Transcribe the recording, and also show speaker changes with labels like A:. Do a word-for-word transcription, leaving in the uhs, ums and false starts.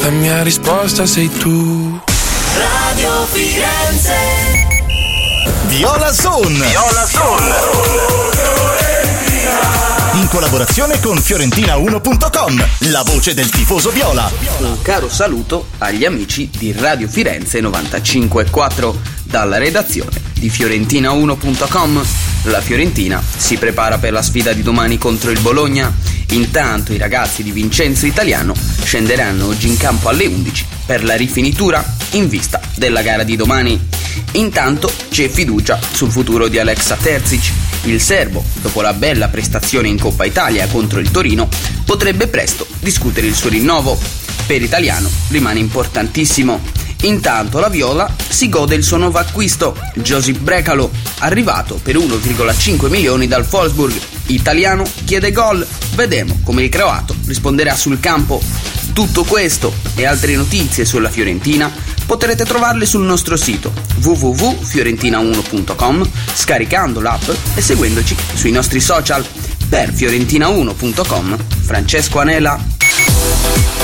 A: la mia risposta sei tu.
B: Radio Firenze.
C: Viola Zone.
B: Viola Zone.
C: In collaborazione con Fiorentina uno punto com, la voce del tifoso viola.
D: Un caro saluto agli amici di Radio Firenze novantacinque virgola quattro dalla redazione di Fiorentina uno punto com. La Fiorentina si prepara per la sfida di domani contro il Bologna. Intanto i ragazzi di Vincenzo Italiano scenderanno oggi in campo alle undici per la rifinitura in vista della gara di domani. Intanto c'è fiducia sul futuro di Alexa Terzic. Il serbo, dopo la bella prestazione in Coppa Italia contro il Torino, potrebbe presto discutere il suo rinnovo. Per Italiano rimane importantissimo. Intanto la Viola si gode il suo nuovo acquisto, Josip Brekalo, arrivato per uno virgola cinque milioni dal Wolfsburg. Italiano chiede gol, vedremo come il croato risponderà sul campo. Tutto questo e altre notizie sulla Fiorentina potrete trovarle sul nostro sito w w w punto fiorentina uno punto com, scaricando l'app e seguendoci sui nostri social. Per fiorentina uno punto com, Francesco Anela.